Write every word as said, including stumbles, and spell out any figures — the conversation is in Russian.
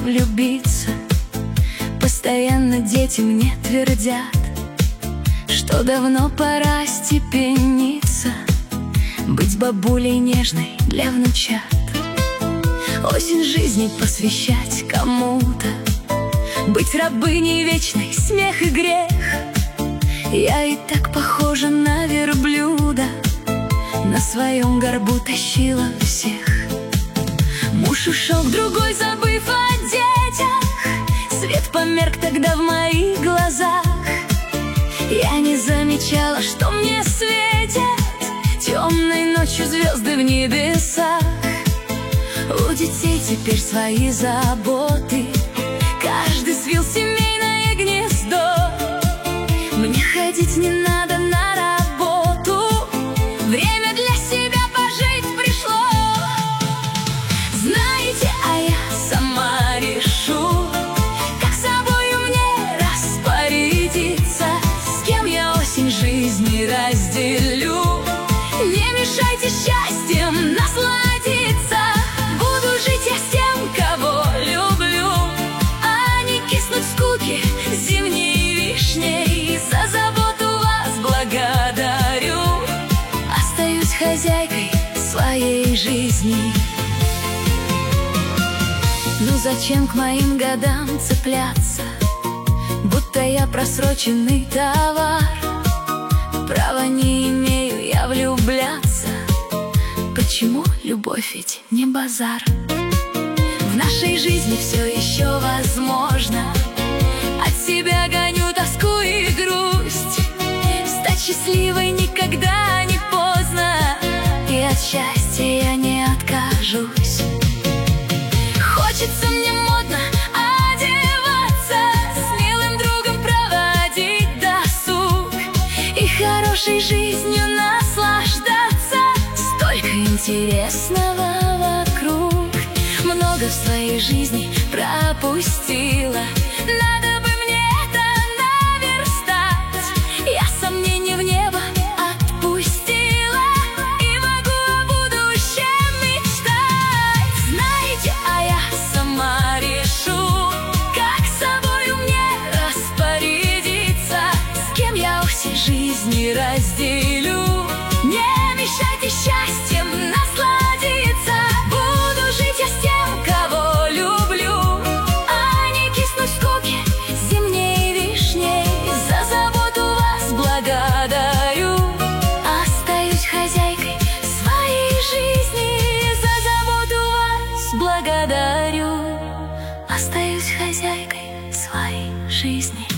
влюбиться. Постоянно дети мне твердят, что давно пора степениться, быть бабулей нежной для внучат. Осень жизни посвящать кому-то, быть рабыней вечной, смех и грех. Я и так похожа на верблюда, на своем горбу тащила всех. Муж ушел к другой, забыв о детях. Свет померк тогда в моих глазах. Я не замечала, что мне светят темной ночью звезды в небесах. У детей теперь свои заботы, каждый свил семейное гнездо. Мне ходить не надо на работу, время для себя пожить пришло. Знаете, а я сама решу, как собою мне распорядиться, с кем я осень жизни разделю. Не мешайте счастьем насладиться, буду жить я с тем, кого люблю, а не киснуть скуки зимней вишней. За заботу вас благодарю, остаюсь хозяйкой своей жизни. Ну зачем к моим годам цепляться, будто я просроченный товар? Права не имею я влюбляться, почему любовь ведь не базар? В нашей жизни все еще возможно, от себя гоню тоску и грусть. Стать счастливой никогда не поздно, и от счастья я не откажусь. Хочется мне модно одеваться, с милым другом проводить досуг и хорошей жизнью наслаждаться. Столько интересного вокруг, много в своей жизни пропустила. Надо бы мне это наверстать, я сомнения в небо отпустила и могу о будущем мечтать. Знаете, а я сама решу, как собою мне распорядиться, с кем я осень жизни разделю. Не мешайте счастьем насладиться, буду жить я с тем, кого люблю, а не киснуть скуки зимней вишней. За заботу вас благодарю, остаюсь хозяйкой своей жизни. За заботу вас благодарю, остаюсь хозяйкой своей жизни.